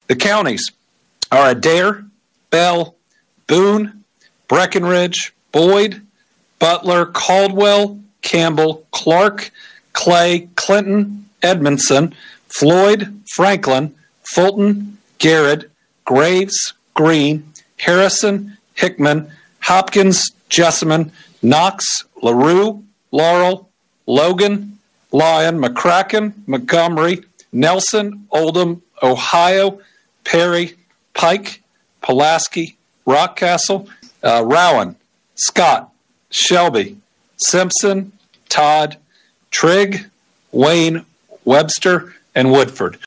The counties are Adair, Bell, Boone, Breckenridge, Boyd, Butler, Caldwell, Campbell, Clark, Clay, Clinton, Edmondson, Floyd, Franklin, Fulton, Garrett, Graves, Greene, Harrison, Hickman, Hopkins, Jessamine, Knox, LaRue, Laurel, Logan, Lyon, McCracken, Montgomery, Nelson, Oldham, Ohio, Perry, Pike, Pulaski, Rockcastle, Rowan, Scott, Shelby, Simpson, Todd, Trigg, Wayne, Webster, and Woodford.